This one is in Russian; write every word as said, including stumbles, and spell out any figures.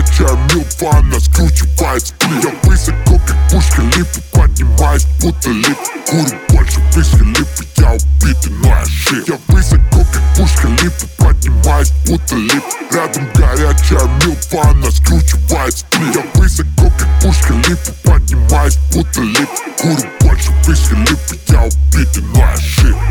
горячая милфа, она скручивает сплит. Я высоко, как пушка липа, поднимаюсь, будто лип. Курю больше виски липа, я убитый, но я жив. Я высоко, как пушка липа, поднимаюсь, будто лип. Рядом горячая милфа, она скручивает сплит. Я высоко, как пушка липа, поднимаюсь, будто лип. Курю больше виски липа, я убитый, но я жив.